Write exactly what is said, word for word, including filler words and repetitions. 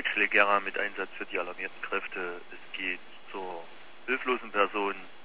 Ex-Legera mit Einsatz für die alarmierten Kräfte. Es geht zur hilflosen Person